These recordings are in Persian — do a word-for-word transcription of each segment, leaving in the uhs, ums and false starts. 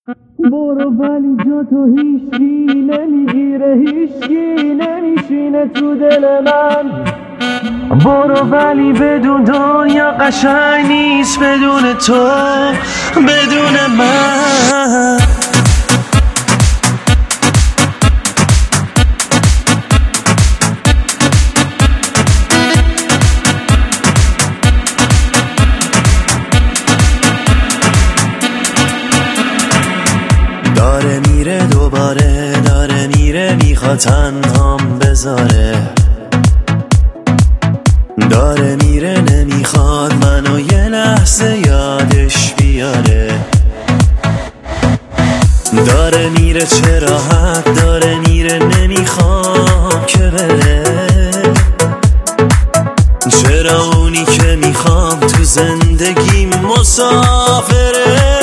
برو ولی جا تو هیچکی نمیگیره، هیچکی نمیشینه تو دل من. برو ولی بدون دنیا قشنگ نیست بدون تو، بدون من. داره میره دوباره، داره میره میخواد تنهام بذاره، داره میره نمیخواد منو یه لحظه یادش بیاره. داره میره چه راحت، داره میره نمیخوام که بره. چرا اونی که میخوام تو زندگی مسافره.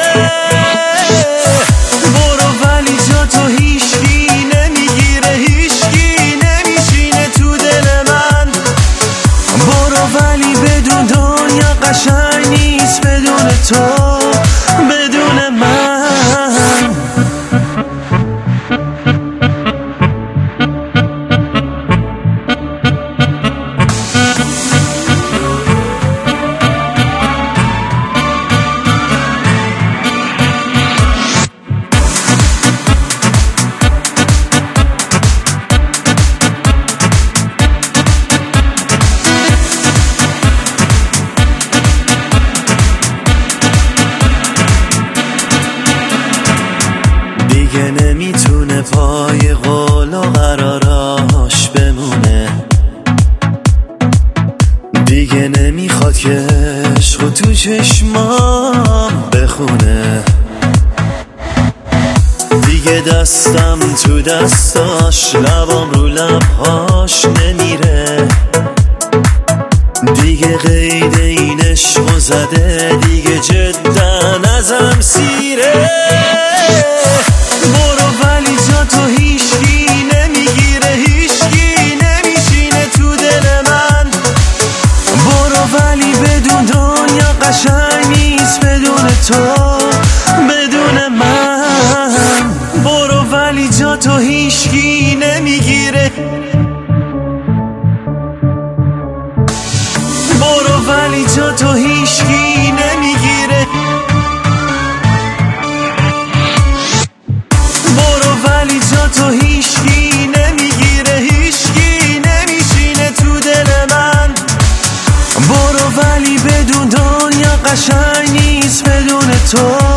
قشنگ نیست بدون تو، بدون من. دیگه نمیتونه پای قول و قراراش بمونه، دیگه نمیخواد که عشق تو چشمام بخونه. دیگه دستم تو دستاش، لبام رو لبهاش نمیره. دیگه قید این عشقو زده، دیگه جدا ازم سیره. برو ولی جا تو هیچکی نمیگیره، هیچکی نمیشینه تو دل من. برو ولی بدون دنیا قشنگ نیست بدون تو، بدون من. برو ولی جا تو هیچکی نمیگیره. برو ولی جا تو هیچکی نمیگیره. ولی جا تو هیچکی نمیگیره، هیچکی نمیشینه تو دل من. برو ولی بدون دنیا قشنگ نیست بدون تو.